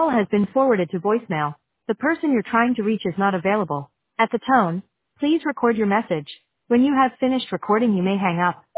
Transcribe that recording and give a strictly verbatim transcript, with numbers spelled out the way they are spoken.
call has been forwarded to voicemail. The person you're trying to reach is not available. At the tone, please record your message. When you have finished recording, you may hang up.